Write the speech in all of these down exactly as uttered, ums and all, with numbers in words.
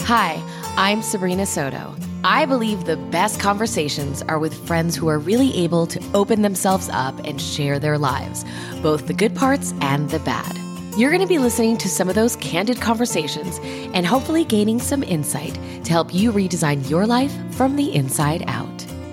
Hi, I'm Sabrina Soto. I believe the best conversations are with friends who are really able to open themselves up and share their lives, both the good parts and the bad. You're going to be listening to some of those candid conversations and hopefully gaining some insight to help you redesign your life from the inside out.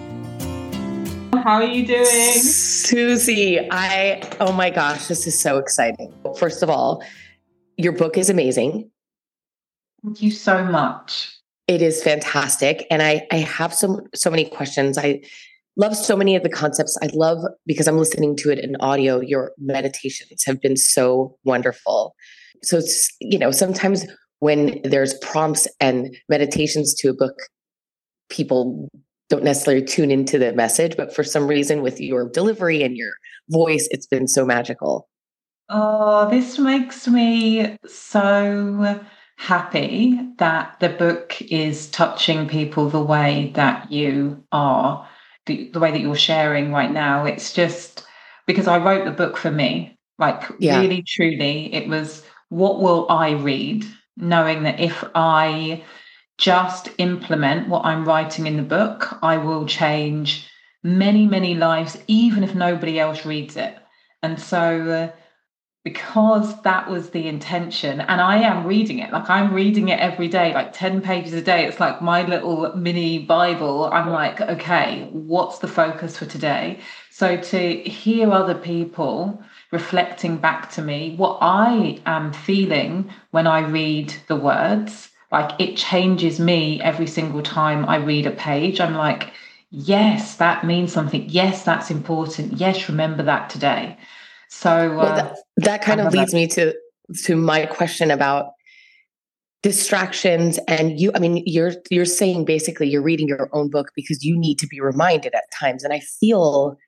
How are you doing? Susie, I, oh my gosh, this is so exciting. First of all, your book is amazing. Thank you so much. It is fantastic. And I, I have so, so many questions. I love so many of the concepts. I love, because I'm listening to it in audio, your meditations have been so wonderful. So it's, you know, sometimes when there's prompts and meditations to a book, people don't necessarily tune into the message, but for some reason with your delivery and your voice, it's been so magical. Oh, this makes me so happy that the book is touching people the way that you are, the, the way that you're sharing right now. It's just because I wrote the book for me, like Yeah. really, truly, it was what will I read, knowing that if I just implement what I'm writing in the book, I will change many, many lives, even if nobody else reads it. And so uh, because that was the intention, and I am reading it, like I'm reading it every day, like ten pages a day. It's like my little mini Bible. I'm like, okay, what's the focus for today? So to hear other people reflecting back to me what I am feeling when I read the words, like it changes me every single time I read a page. I'm like, yes, that means something. Yes, that's important. Yes, remember that today. So uh, well, that, that kind of leads me to to my question about distractions. And you, I mean, you're you're saying basically you're reading your own book because you need to be reminded at times. And I feel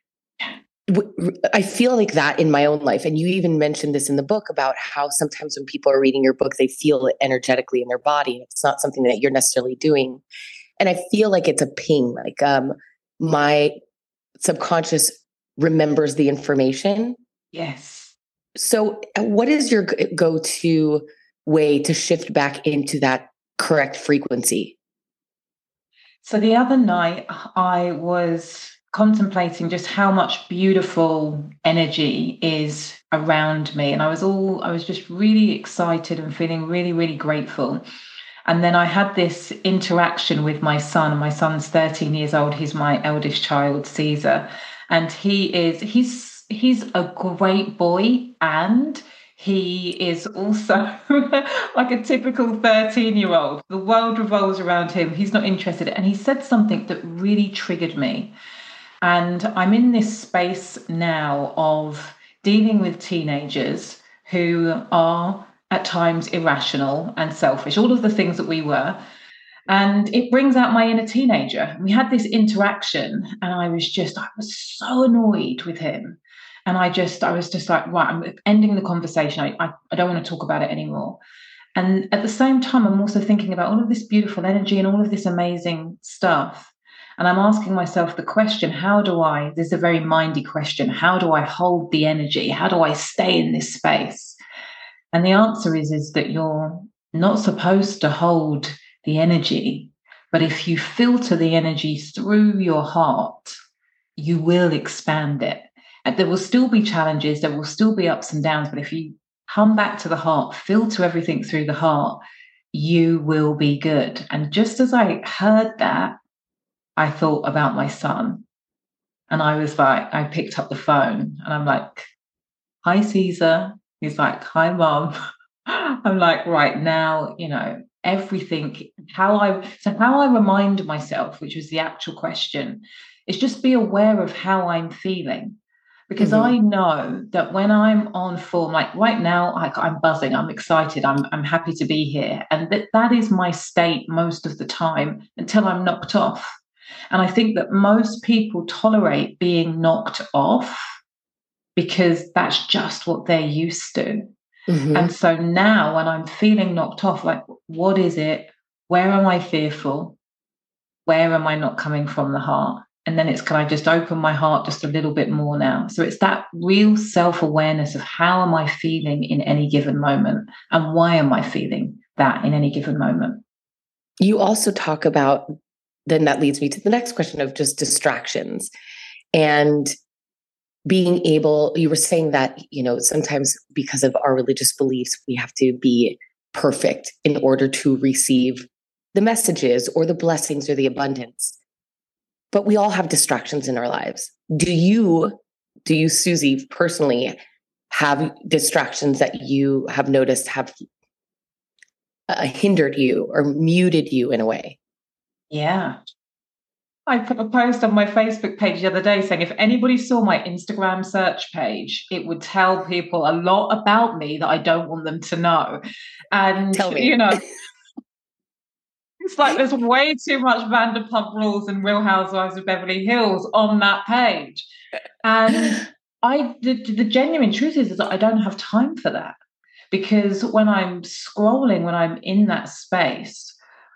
I feel like that in my own life. And you even mentioned this in the book about how sometimes when people are reading your book, they feel it energetically in their body. It's not something that you're necessarily doing. And I feel like it's a ping, like um, my subconscious remembers the information. Yes. So what is your go-to way to shift back into that correct frequency? So the other night I was contemplating just how much beautiful energy is around me. And I was all, I was just really excited and feeling really, really grateful. And then I had this interaction with my son. My son's thirteen years old. He's my eldest child, Caesar. And he is, he's, he's a great boy. And he is also like a typical thirteen year old. The world revolves around him. He's not interested. And he said something that really triggered me. And I'm in this space now of dealing with teenagers who are at times irrational and selfish, all of the things that we were. And it brings out my inner teenager. We had this interaction and I was just, I was so annoyed with him. And I just, I was just like, right, I'm ending the conversation. I, I, I don't want to talk about it anymore. And at the same time, I'm also thinking about all of this beautiful energy and all of this amazing stuff. And I'm asking myself the question, how do I, this is a very mindy question, how do I hold the energy? How do I stay in this space? And the answer is, is that you're not supposed to hold the energy, but if you filter the energy through your heart, you will expand it. And there will still be challenges, there will still be ups and downs, but if you come back to the heart, filter everything through the heart, you will be good. And just as I heard that, I thought about my son. And I was like, I picked up the phone and I'm like, hi, Caesar. He's like, hi, Mom. I'm like, right now, you know, everything, how I, so how I remind myself, which was the actual question, is just be aware of how I'm feeling. Because mm-hmm. I know that when I'm on form, like right now, I, I'm buzzing, I'm excited, I'm, I'm happy to be here. And that, that is my state most of the time until I'm knocked off. And I think that most people tolerate being knocked off because that's just what they're used to. Mm-hmm. And so now when I'm feeling knocked off, like, what is it? Where am I fearful? Where am I not coming from the heart? And then it's, can I just open my heart just a little bit more now? So it's that real self-awareness of how am I feeling in any given moment? And why am I feeling that in any given moment? You also talk about, then that leads me to the next question of just distractions and being able, you were saying that, you know, sometimes because of our religious beliefs, we have to be perfect in order to receive the messages or the blessings or the abundance. But we all have distractions in our lives. Do you, do you, Susie, personally have distractions that you have noticed have uh, hindered you or muted you in a way? Yeah. I put a post on my Facebook page the other day saying if anybody saw my Instagram search page, it would tell people a lot about me that I don't want them to know. And, Tell me. you know, it's like there's way too much Vanderpump Rules and Real Housewives of Beverly Hills on that page. And I, the, the genuine truth is, is that I don't have time for that, because when I'm scrolling, when I'm in that space,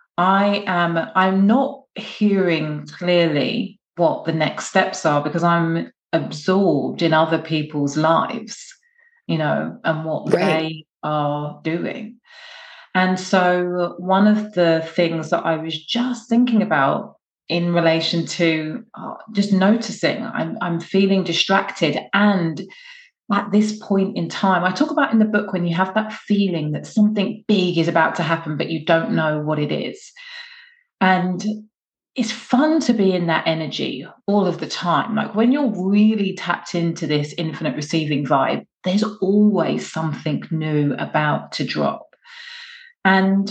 I am, I'm not hearing clearly what the next steps are, because I'm absorbed in other people's lives, you know, and what right. they are doing. And so one of the things that I was just thinking about in relation to uh, just noticing I'm, I'm feeling distracted, and at this point in time, I talk about in the book when you have that feeling that something big is about to happen, but you don't know what it is. And it's fun to be in that energy all of the time. Like when you're really tapped into this infinite receiving vibe, there's always something new about to drop. And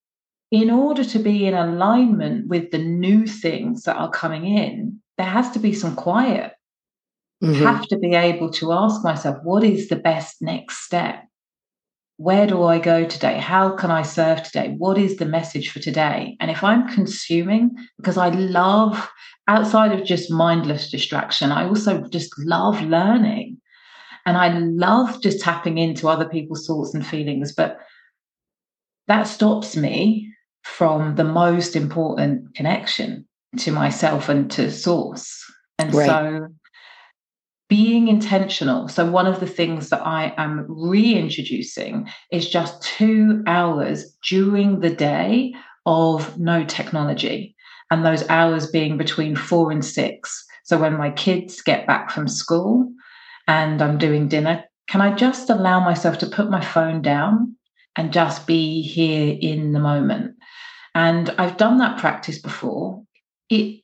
in order to be in alignment with the new things that are coming in, there has to be some quiet. Mm-hmm. I have to be able to ask myself, what is the best next step? Where do I go today? How can I serve today? What is the message for today? And if I'm consuming, because I love, outside of just mindless distraction, I also just love learning. And I love just tapping into other people's thoughts and feelings. But that stops me from the most important connection to myself and to source. And right. so being intentional. So one of the things that I am reintroducing is just two hours during the day of no technology, and those hours being between four and six. So when my kids get back from school and I'm doing dinner, can I just allow myself to put my phone down and just be here in the moment? And I've done that practice before. It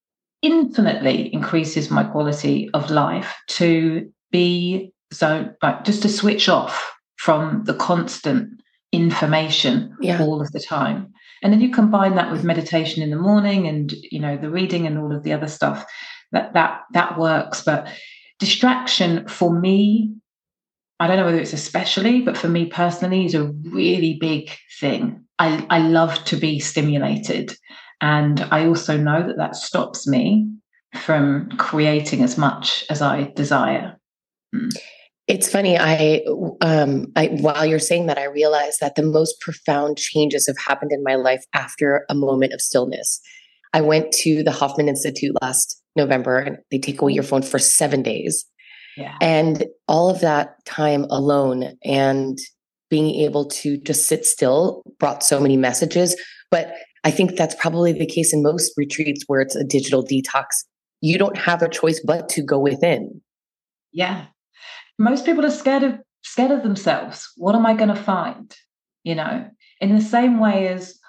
infinitely increases my quality of life to be so like just to switch off from the constant information yeah. all of the time. And then you combine that with meditation in the morning and, you know, the reading and all of the other stuff, that that that works. But distraction for me, I don't know whether it's especially, but for me personally, is a really big thing. I, I love to be stimulated. And I also know that that stops me from creating as much as I desire. Mm. It's funny. I, um, I, while you're saying that, I realized that the most profound changes have happened in my life after a moment of stillness. I went to the Hoffman Institute last November, and they take away your phone for seven days. Yeah. And all of that time alone and being able to just sit still brought so many messages. But I think that's probably the case in most retreats where it's a digital detox. You don't have a choice but to go within. Yeah. Most people are scared of scared of themselves. What am I going to find? You know, in the same way as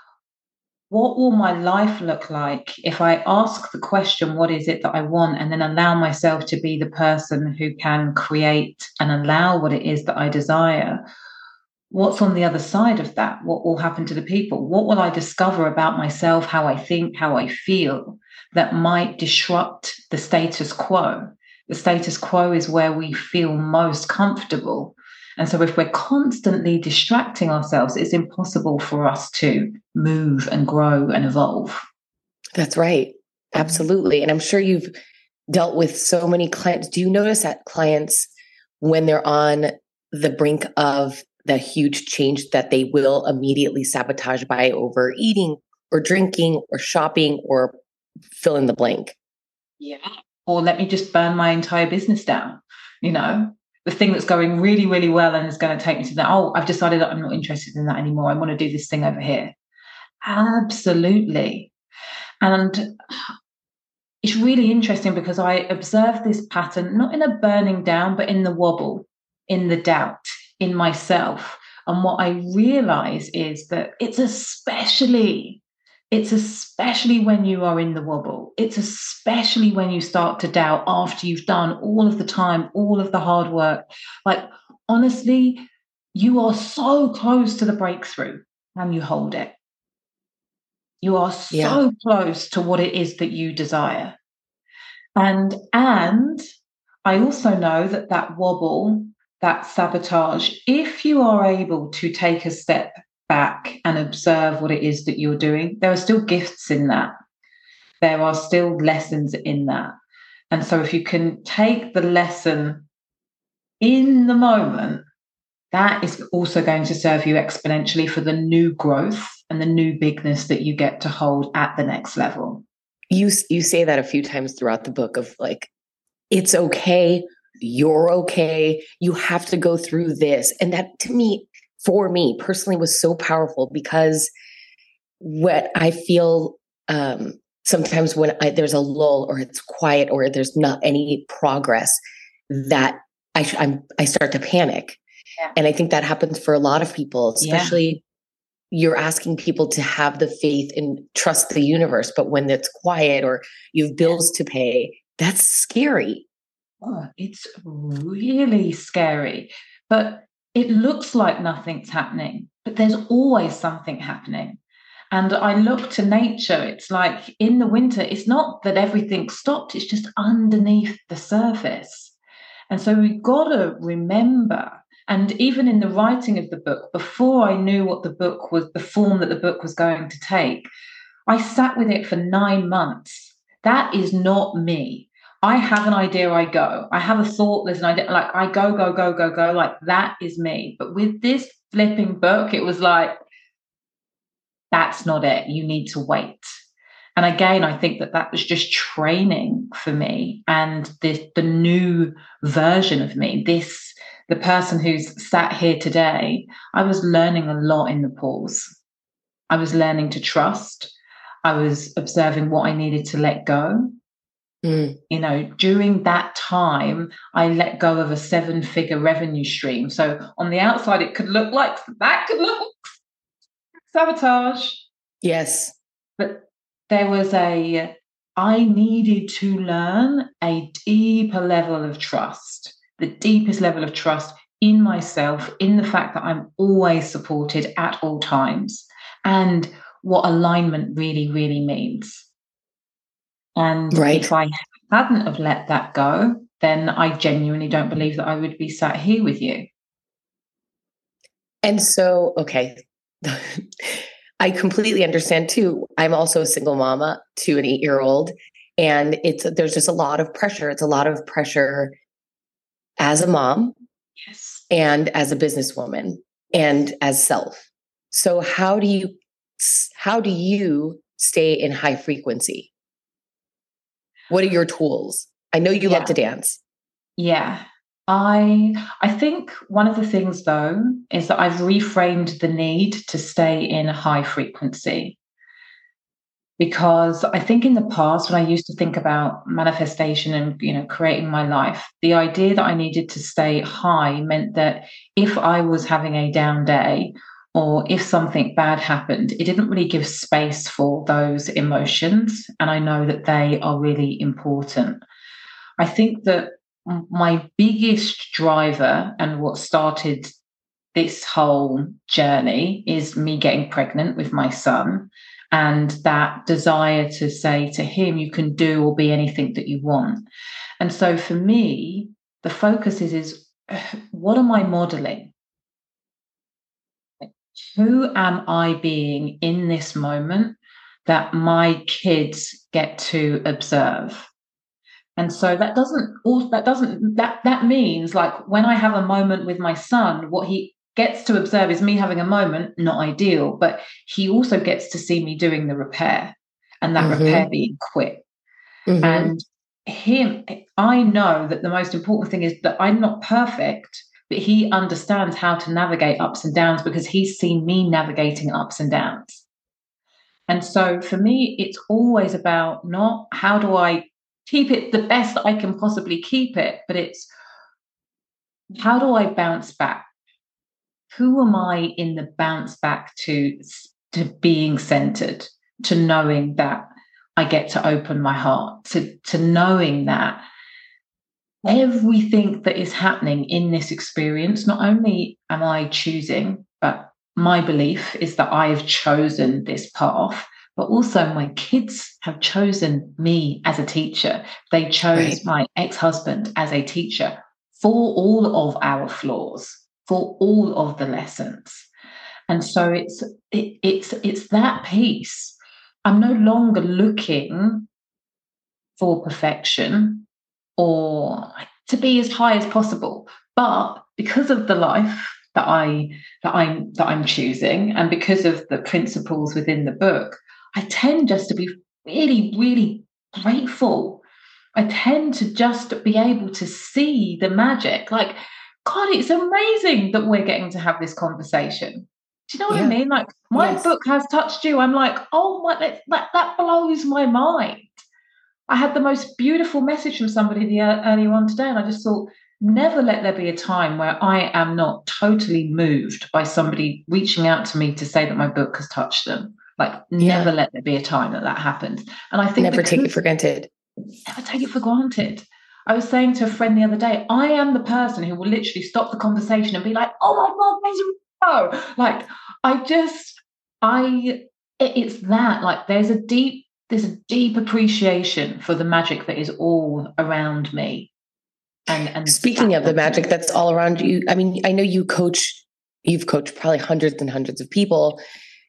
what will my life look like if I ask the question, what is it that I want? And then allow myself to be the person who can create and allow what it is that I desire. What's on the other side of that? What will happen to the people? What will I discover about myself, how I think, how I feel, that might disrupt the status quo? The status quo is where we feel most comfortable. And so if we're constantly distracting ourselves, it's impossible for us to move and grow and evolve. That's right. Absolutely. And I'm sure you've dealt with so many clients. Do you notice that clients, when they're on the brink of the huge change, that they will immediately sabotage by overeating or drinking or shopping or fill in the blank? Yeah. Or let me just burn my entire business down. You know, the thing that's going really, really well and is going to take me to that. Oh, I've decided that I'm not interested in that anymore. I want to do this thing over here. Absolutely. And it's really interesting because I observed this pattern, not in a burning down, but in the wobble, in the doubt, in myself. And what I realize is that it's especially, it's especially when you are in the wobble. It's especially when you start to doubt after you've done all of the time, all of the hard work. Like, honestly, you are so close to the breakthrough and you hold it. You are Yeah. so close to what it is that you desire. And and I also know that that wobble, that sabotage, if you are able to take a step back and observe what it is that you're doing, there are still gifts in that. There are still lessons in that. And so if you can take the lesson in the moment, that is also going to serve you exponentially for the new growth and the new bigness that you get to hold at the next level. You you say that a few times throughout the book of like, it's okay, you're okay, you have to go through this. And that to me, for me personally, was so powerful because what I feel um, sometimes when I, there's a lull or it's quiet or there's not any progress, that I, I'm, I start to panic. Yeah. And I think that happens for a lot of people, especially yeah. You're asking people to have the faith and trust the universe. But when it's quiet or you have bills to pay, that's scary. Oh, it's really scary. But it looks like nothing's happening, but there's always something happening. And I look to nature. It's like in the winter, it's not that everything stopped, it's just underneath the surface. And so we've got to remember. And even in the writing of the book, before I knew what the book was, the form that the book was going to take, I sat with it for nine months. That is not me. I have an idea, I go. I have a thought, there's an idea, like I go, go, go, go, go. Like that is me. But with this flipping book, it was like, that's not it. You need to wait. And again, I think that that was just training for me and the, the new version of me, this the person who's sat here today. I was learning a lot in the pause. I was learning to trust. I was observing what I needed to let go. Mm. You know, during that time, I let go of a seven-figure revenue stream. So on the outside, it could look like that could look sabotage. Yes. But there was a, I needed to learn a deeper level of trust. The deepest level of trust in myself, in the fact that I'm always supported at all times, and what alignment really, really means. And right. If I hadn't have let that go, then I genuinely don't believe that I would be sat here with you. And so, okay, I completely understand too. I'm also a single mama to an eight-year-old, and it's there's just a lot of pressure. It's a lot of pressure as a mom, yes, and as a businesswoman, and as self. So how do you how do you stay in high frequency? What are your tools? I know you yeah. love to dance. Yeah. I I think one of the things though is that I've reframed the need to stay in a high frequency. Because I think in the past, when I used to think about manifestation and, you know, creating my life, the idea that I needed to stay high meant that if I was having a down day or if something bad happened, it didn't really give space for those emotions. And I know that they are really important. I think that my biggest driver and what started this whole journey is me getting pregnant with my son. And that desire to say to him, you can do or be anything that you want. And so for me, the focus is, is what am I modeling? Who am I being in this moment that my kids get to observe? And so that doesn't, that doesn't, that, that means like when I have a moment with my son, what he gets to observe is me having a moment, not ideal, but he also gets to see me doing the repair and that mm-hmm. repair being quick. Mm-hmm. And him, I know that the most important thing is that I'm not perfect, but he understands how to navigate ups and downs because he's seen me navigating ups and downs. And so for me, it's always about not how do I keep it the best I can possibly keep it, but it's how do I bounce back? Who am I in the bounce back to, to being centered, to knowing that I get to open my heart, to, to knowing that everything that is happening in this experience, not only am I choosing, but my belief is that I have chosen this path, but also my kids have chosen me as a teacher. They chose right. my ex-husband as a teacher for all of our flaws, for all of the lessons. And so it's it, it's it's that piece. I'm no longer looking for perfection or to be as high as possible, but because of the life that I that I'm that I'm choosing, and because of the principles within the book, I tend just to be really, really grateful. I tend to just be able to see the magic. Like, God, it's amazing that we're getting to have this conversation. Do you know what yeah. I mean? Like, my yes. book has touched you. I'm like, oh my, that, that, that blows my mind. I had the most beautiful message from somebody the, uh, earlier on today, and I just thought, never let there be a time where I am not totally moved by somebody reaching out to me to say that my book has touched them. Like, never yeah. let there be a time that that happens. And I think never take it for granted. Never take it for granted. I was saying to a friend the other day, I am the person who will literally stop the conversation and be like, oh my God, there's a no. Like, I just, I, it, it's that, like, there's a deep, there's a deep appreciation for the magic that is all around me. And, and speaking of the magic that's all around you, I mean, I know you coach, you've coached probably hundreds and hundreds of people,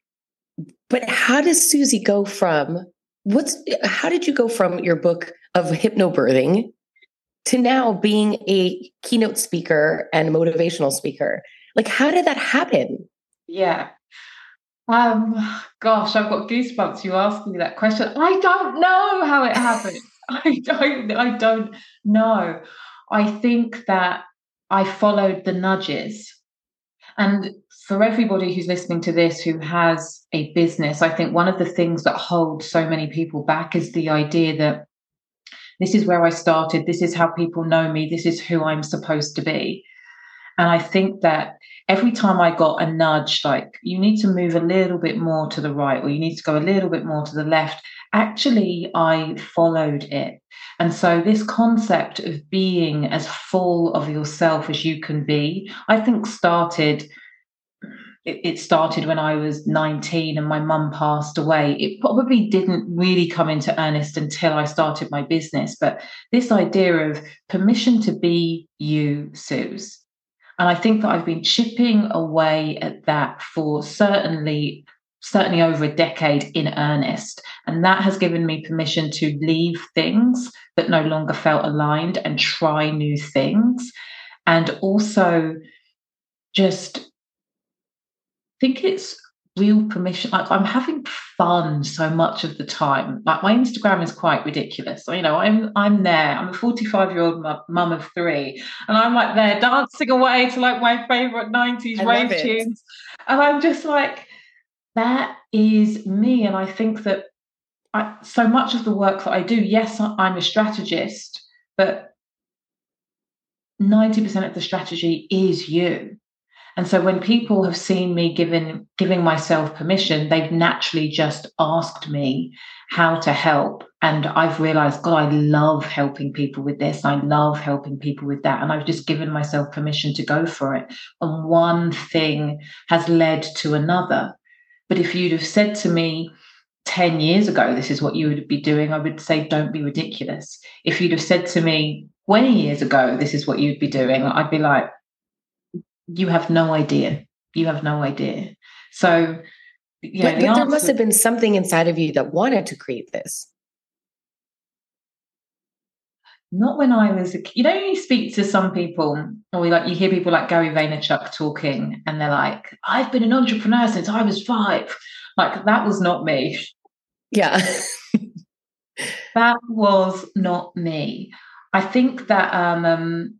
but how does Susie go from what's, how did you go from your book of hypnobirthing to now being a keynote speaker and motivational speaker? Like, how did that happen? Yeah. Um, gosh, I've got goosebumps. You asked me that question. I don't know how it happened. I don't, I don't know. I think that I followed the nudges. And for everybody who's listening to this who has a business, I think one of the things that holds so many people back is the idea that this is where I started, this is how people know me, this is who I'm supposed to be. And I think that every time I got a nudge, like, you need to move a little bit more to the right, or you need to go a little bit more to the left, actually, I followed it. And so this concept of being as full of yourself as you can be, I think started, it, it started when I was nineteen and my mum passed away. It probably didn't really come into earnest until I started my business. But this idea of permission to be you, Suze. And I think that I've been chipping away at that for certainly, certainly over a decade in earnest. And that has given me permission to leave things that no longer felt aligned and try new things. And also just think it's real permission. Like, I'm having fun so much of the time. Like, my Instagram is quite ridiculous. So, you know, I'm I'm there. I'm a forty-five-year-old mum of three, and I'm like there dancing away to like my favorite nineties rave tunes. And I'm just like, that is me. And I think that I, so much of the work that I do, yes, I'm a strategist, but ninety percent of the strategy is you. And so when people have seen me giving giving myself permission, they've naturally just asked me how to help. And I've realized, God, I love helping people with this. I love helping people with that. And I've just given myself permission to go for it. And one thing has led to another. But if you'd have said to me ten years ago, this is what you would be doing, I would say, don't be ridiculous. If you'd have said to me twenty years ago, this is what you'd be doing, I'd be like, you have no idea. You have no idea. So, yeah, but, the but there must answer, have been something inside of you that wanted to create this. Not when I was, a, you know, you speak to some people, or like you hear people like Gary Vaynerchuk talking, and they're like, I've been an entrepreneur since I was five. Like, that was not me. Yeah. That was not me. I think that, um, um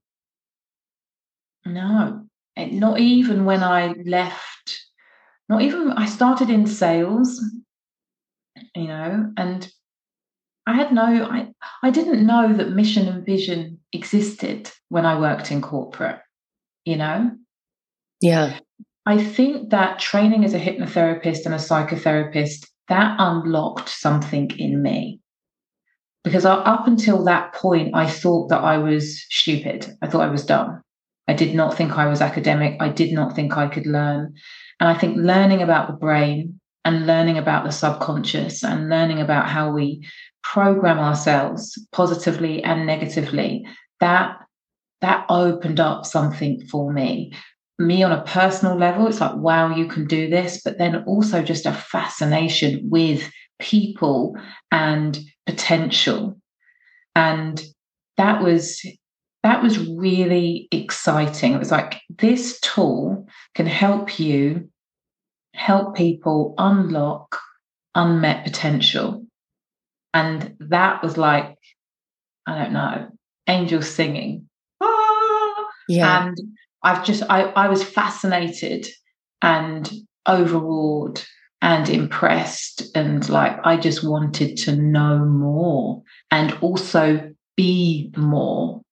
no, not even when I left, not even, I started in sales. you know, and I had no, I, I didn't know that mission and vision existed when I worked in corporate, you know? Yeah. I think that training as a hypnotherapist and a psychotherapist, that unlocked something in me. Because up until that point, I thought that I was stupid. I thought I was dumb. I did not think I was academic. I did not think I could learn. And I think learning about the brain and learning about the subconscious and learning about how we program ourselves positively and negatively, that that opened up something for me. Me on a personal level, it's like, wow, you can do this. But then also just a fascination with people and potential. And that was that was really exciting. It was like, this tool can help you help people unlock unmet potential. And that was like, I don't know, angels singing. Ah! Yeah. And I've just I, I was fascinated and overawed and impressed, and like I just wanted to know more and also be more.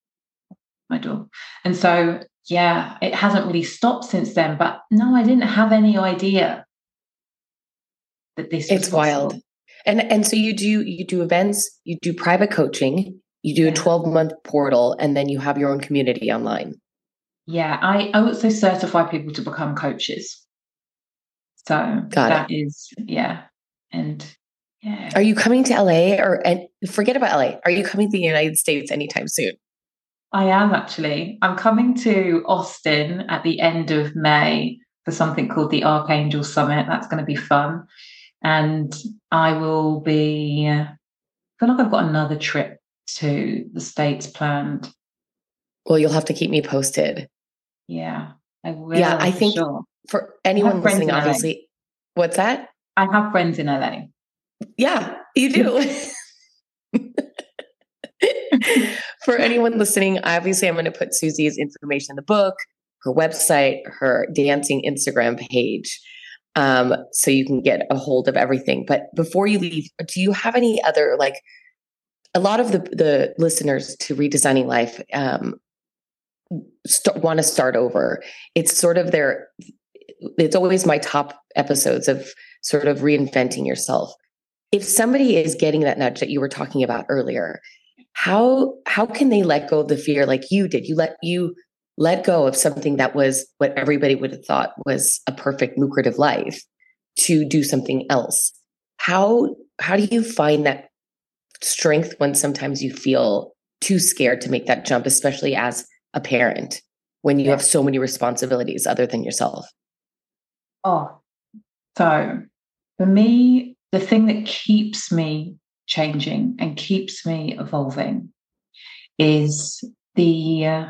My door. And so yeah, it hasn't really stopped since then. But no, I didn't have any idea that this was It's possible. wild. And and so you do you do events, you do private coaching, you do Yeah. a twelve month portal, and then you have your own community online. Yeah, I, I also certify people to become coaches. So Got that it. is, yeah. And yeah. Are you coming to L A, or and forget about L A? Are you coming to the United States anytime soon? I am actually. I'm coming to Austin at the end of May for something called the Archangel Summit. That's going to be fun. And I will be, I feel like I've got another trip to the States planned. Well, you'll have to keep me posted. Yeah, I will. Yeah, I For think sure. for I have anyone friends listening, in L A. obviously, what's that? I have friends in L A. Yeah, you do. For anyone listening, obviously, I'm going to put Susie's information in the book, her website, her dancing Instagram page, um, so you can get a hold of everything. But before you leave, do you have any other, like, a lot of the the listeners to Redesigning Life um, st- want to start over? It's sort of their, it's always my top episodes of sort of reinventing yourself. If somebody is getting that nudge that you were talking about earlier, how how can they let go of the fear like you did? You let you let go of something that was what everybody would have thought was a perfect lucrative life to do something else. How how do you find that strength when sometimes you feel too scared to make that jump, especially as a parent, when you Yeah. have so many responsibilities other than yourself? Oh, so for me, the thing that keeps me changing and keeps me evolving is the uh,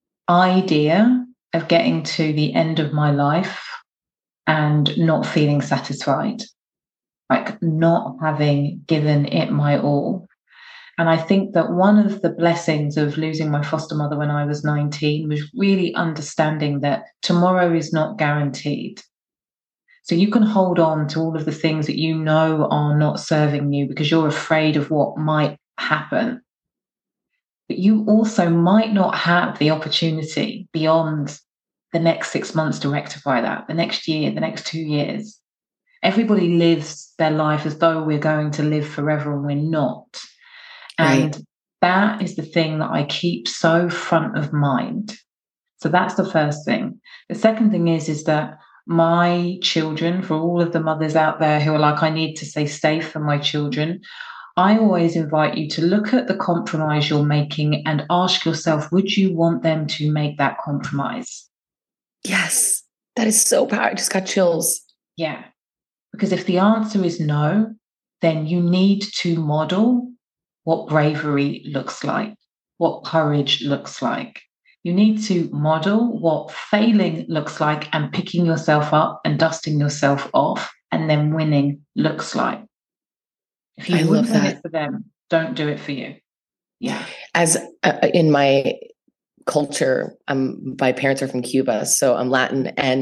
idea of getting to the end of my life and not feeling satisfied, like not having given it my all. And I think that one of the blessings of losing my foster mother when I was nineteen was really understanding that tomorrow is not guaranteed. So you can hold on to all of the things that you know are not serving you because you're afraid of what might happen. But you also might not have the opportunity beyond the next six months to rectify that, the next year, the next two years. Everybody lives their life as though we're going to live forever, and we're not. And Right. that is the thing that I keep so front of mind. So that's the first thing. The second thing is, is that my children, for all of the mothers out there who are like, I need to stay safe for my children, I always invite you to look at the compromise you're making and ask yourself, would you want them to make that compromise? Yes. That is so powerful. I just got chills. Yeah. Because if the answer is no, then you need to model what bravery looks like, what courage looks like. You need to model what failing looks like and picking yourself up and dusting yourself off and then winning looks like. If you I wouldn't love win it that. for them, don't do it for you. Yeah. As uh, in my culture, um, my parents are from Cuba, so I'm Latin, and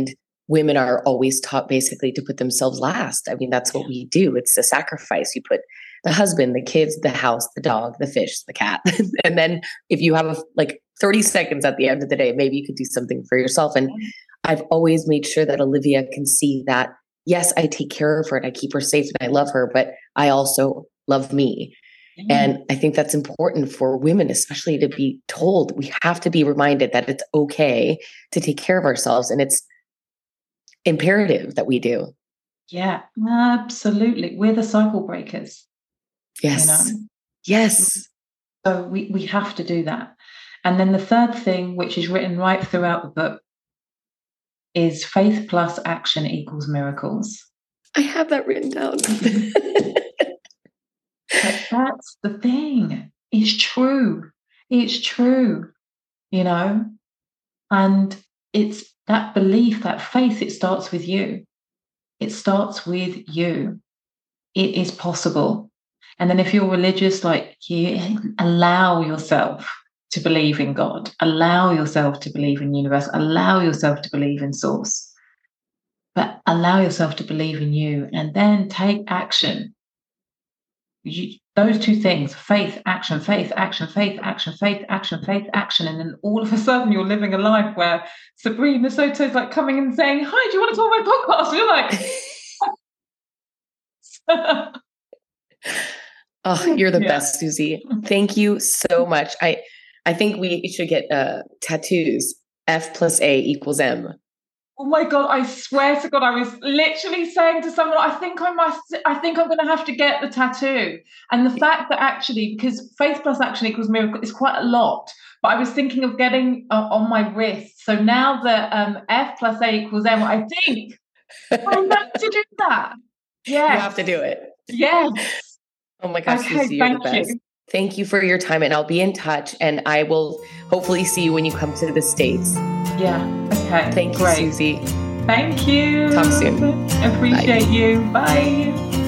women are always taught basically to put themselves last. I mean, that's what we do. It's a sacrifice. You put the husband, the kids, the house, the dog, the fish, the cat. And then if you have a, like thirty seconds at the end of the day, maybe you could do something for yourself. And I've always made sure that Olivia can see that, yes, I take care of her and I keep her safe and I love her, but I also love me. Mm-hmm. And I think that's important for women, especially to be told. We have to be reminded that it's okay to take care of ourselves. And it's imperative that we do. Yeah, absolutely. We're the cycle breakers. Yes. You know? Yes. So we, we have to do that. And then the third thing, which is written right throughout the book, is faith plus action equals miracles. I have that written down. But that's the thing. It's true. It's true. You know? And it's that belief, that faith, it starts with you. It starts with you. It is possible. And then if you're religious, like you allow yourself to believe in God, allow yourself to believe in universe, allow yourself to believe in source, but allow yourself to believe in you and then take action. You, those two things, faith, action, faith, action, faith, action, faith, action, faith, action. And then all of a sudden you're living a life where Sabrina Soto's like coming and saying, hi, do you want to talk about my podcast? And you're like... Oh, you're the yeah. best, Susie. Thank you so much. I, I think we should get uh, tattoos. F plus A equals M. Oh my God, I swear to God, I was literally saying to someone, I think I must, I think I'm going to have to get the tattoo. And the fact that actually, because faith plus action equals miracle is quite a lot, but I was thinking of getting uh, on my wrist. So now that um, F plus A equals M, I think I have to do that. Yeah. You have to do it. Yes. Oh my gosh, okay, Susie, you're the best. You. Thank you for your time, and I'll be in touch, and I will hopefully see you when you come to the States. Yeah, okay. Thank Great. you, Susie. Thank you. Talk soon. Appreciate Bye. you. Bye.